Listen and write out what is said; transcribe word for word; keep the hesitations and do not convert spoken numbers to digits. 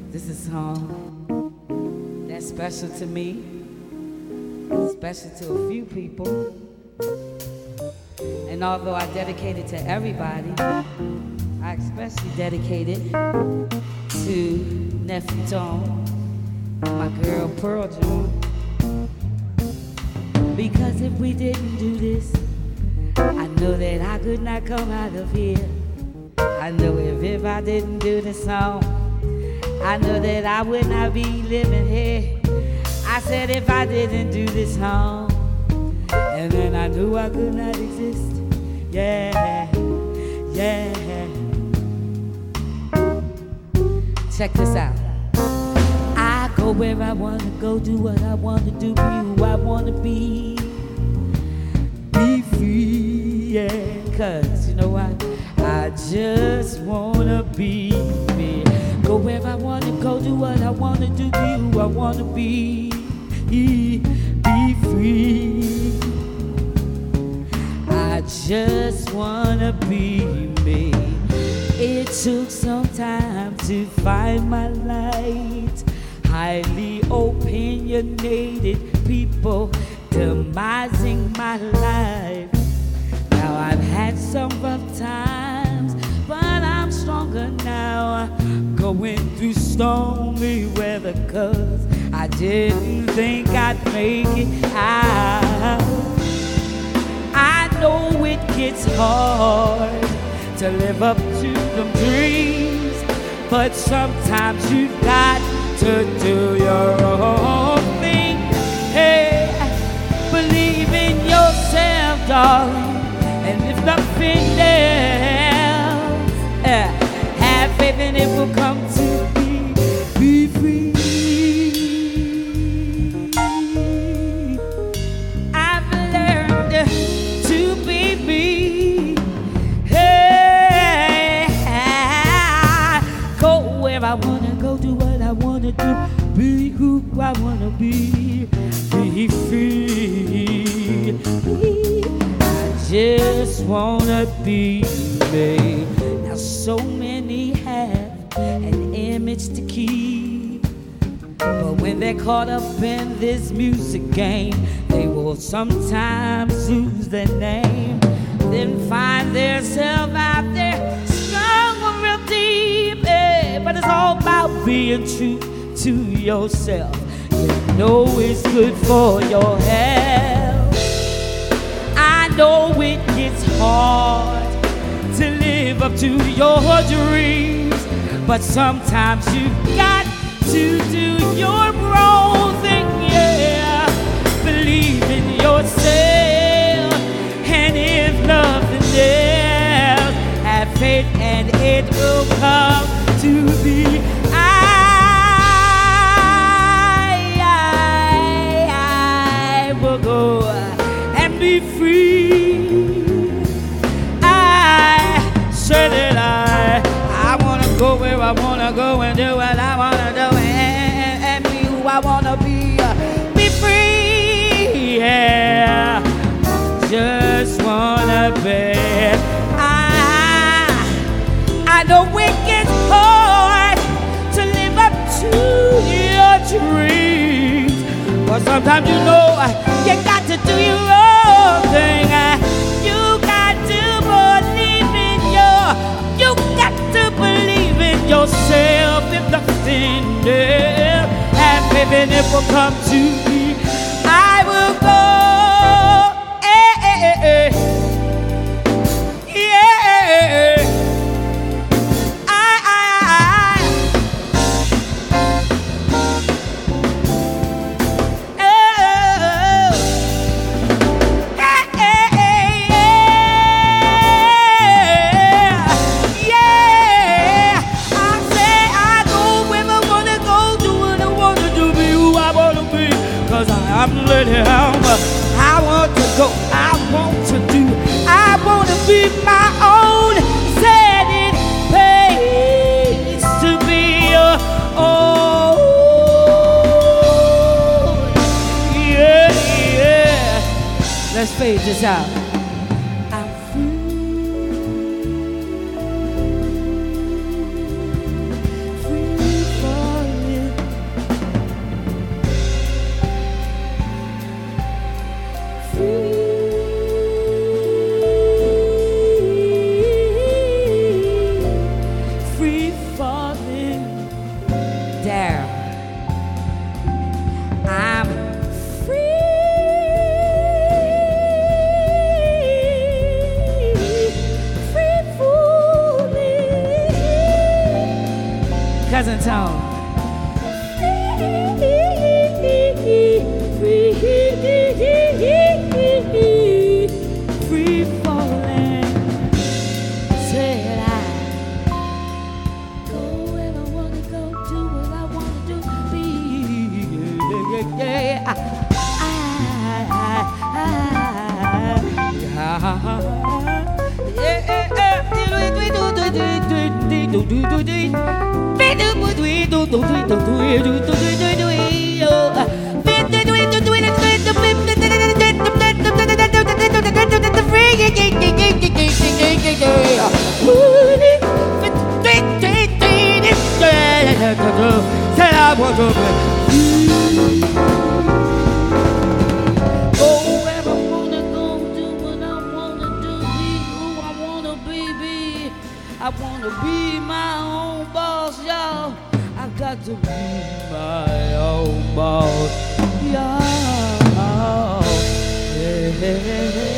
This is a song that's special to me, special to a few people. And although I dedicate it to everybody, I especially dedicate it to Nephew Tone, my girl Pearl June. Because if we didn't do this, I know that I could not come out of here. I know if, if I didn't do this song, I know that I would not be living here. I said if I didn't do this song, and then I knew I could not exist. Yeah, yeah. Check this out. I go where I wanna go, do what I wanna do, be who I wanna be. Be free, yeah. Cause you know what? I just wanna be me. Go where I wanna go, do what I wanna do, be who I wanna be. Be free. I just wanna be me. It took some time to find my light. Highly opinionated people demising my life. Now I've had some rough times, but I'm stronger now. Going through stormy weather, cause I didn't think I'd make it out. I know it gets hard to live up to them dreams, but sometimes you've got to do your own thing. Hey, believe in yourself, darling, and if nothing else, uh, have faith and it will come to be. Be free. I've learned to be me. Hey, go where I wanna go, do what I wanna do, be who I wanna be. Be free. I just wanna be me. Now so many have an image to keep, but when they're caught up in this music game, they will sometimes lose their name, then find themselves out there strong real deep. Eh, but it's all about being true to yourself. You know it's good for your health. I know it gets hard to live up to your dreams, but sometimes you've got to do your own thing, yeah. Believe in yourself, and if nothing else, have faith and it will come to be. Go and be free. I said that I I wanna go where I wanna go and do what I wanna do and, and be who I wanna be. Be free, yeah. Just wanna be. I I know it gets hard to live up to your dreams, but sometimes you know you got to do your own thing. You got to believe in your, you got to believe in yourself. If nothing else, have faith and it will come to me. I will go, eh, eh, eh, eh. Yeah. I'm ready home. I want to go, I want to do, I want to be my own. Said it pays to be your own. Yeah, yeah. Let's fade this out. I'm free, free for Cousin Tone. Free falling, said I. Go where I wanna go, do what I wanna do, be. Yeah, yeah, said I want to be. Go where I wanna go, do what I wanna do, be who I wanna be, be. I wanna be my own boss, y'all. I got to be my own boss, y'all. Yeah.